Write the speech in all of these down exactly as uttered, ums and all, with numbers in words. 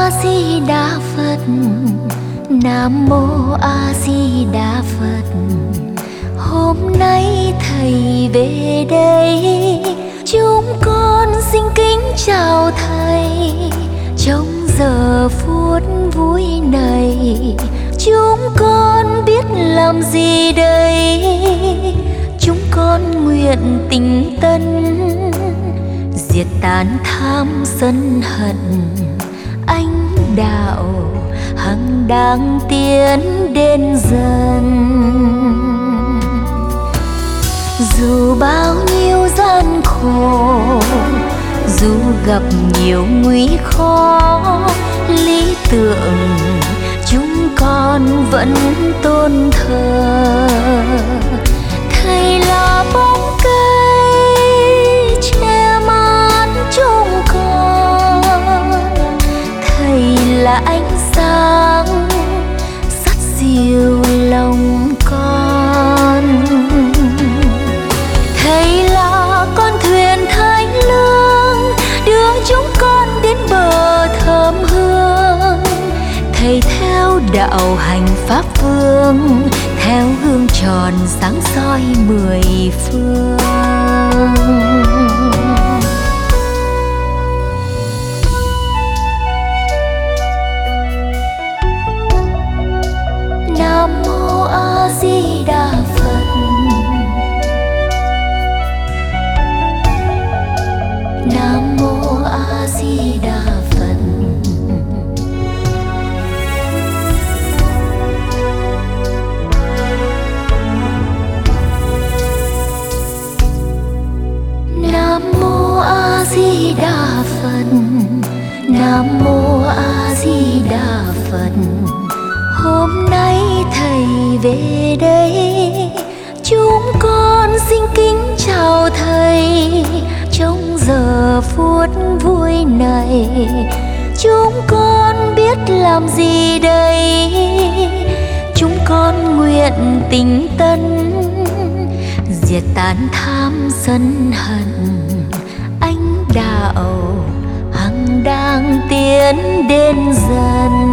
A Di Đà Phật, Nam Mô A Di Đà Phật. Hôm nay thầy về đây, chúng con xin kính chào thầy. Trong giờ phút vui này, chúng con biết làm gì đây? Chúng con nguyện tình tân, diệt tán tham sân hận, ánh đạo hằng đang tiến đến dần. Dù bao nhiêu gian khổ, dù gặp nhiều nguy khó, lý tưởng chúng con vẫn tôn thờ. Thầy là bóng cây che mát chúng con, thầy là ánh sáng dắt dìu lòng con. Thầy là con thuyền thánh lương đưa chúng con đến bờ thơm hương. Thầy theo đạo hành pháp phương, theo gương tròn sáng soi mười phương. Nam Mô A Di Đà Phật, Nam Mô A Di Đà Phật. Nam Mô A Di Đà Phật, Nam Mô A Di Đà Phật. Hôm nay thầy về đây, chúng con xin kính chào thầy. Trong giờ phút vui này, chúng con biết làm gì đây? Chúng con nguyện tình tân, diệt tán tham sân hận, ánh đạo hằng đang tiến đến dần.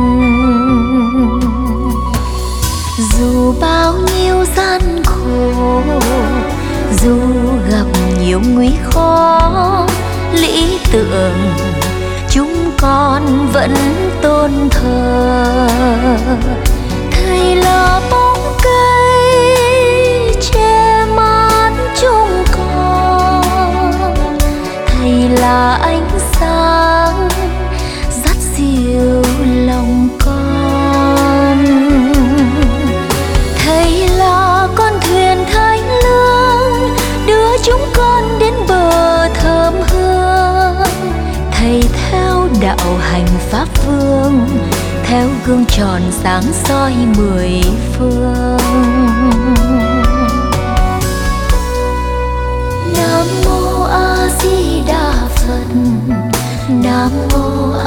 Dù bao nhiêu gian khổ, dù gặp nhiều nguy khó, lý tưởng chúng con vẫn tôn thờ. Thầy là bóng cây che mát chúng con, thầy là ánh sáng dắt dìu lòng con. Thầy là con thuyền thánh lương đưa chúng con đến bờ thơm hương. Thầy theo đạo hành pháp phương, theo gương tròn sáng soi mười phương. Nam Mô A Di Đà Phật, Nam Mô